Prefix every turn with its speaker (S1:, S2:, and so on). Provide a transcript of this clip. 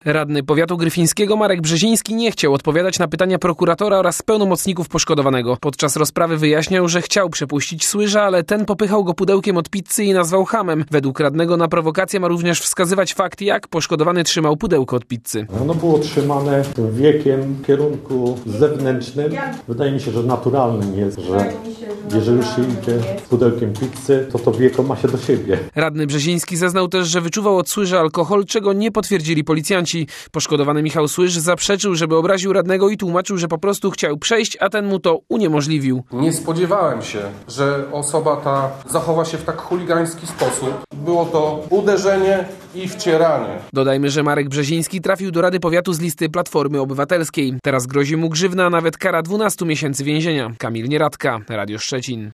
S1: Radny powiatu gryfińskiego Marek Brzeziński nie chciał odpowiadać na pytania prokuratora oraz pełnomocników poszkodowanego. Podczas rozprawy wyjaśniał, że chciał przepuścić Słyża, ale ten popychał go pudełkiem od pizzy i nazwał chamem. Według radnego na prowokację ma również wskazywać fakt, jak poszkodowany trzymał pudełko od pizzy.
S2: Ono było trzymane wiekiem w kierunku zewnętrznym. Wydaje mi się, że naturalnym jest, że jeżeli już się idzie z pudełkiem pizzy, to wieko ma się do siebie.
S1: Radny Brzeziński zeznał też, że wyczuwał od Słyża alkohol, czego nie potwierdzili policjanci. Poszkodowany Michał Słyż zaprzeczył, żeby obraził radnego i tłumaczył, że po prostu chciał przejść, a ten mu to uniemożliwił.
S3: Nie spodziewałem się, że osoba ta zachowa się w tak chuligański sposób. Było to uderzenie i wcieranie.
S1: Dodajmy, że Marek Brzeziński trafił do Rady Powiatu z listy Platformy Obywatelskiej. Teraz grozi mu grzywna, a nawet kara 12 miesięcy więzienia. Kamil Nieradka, Radio Szczecin.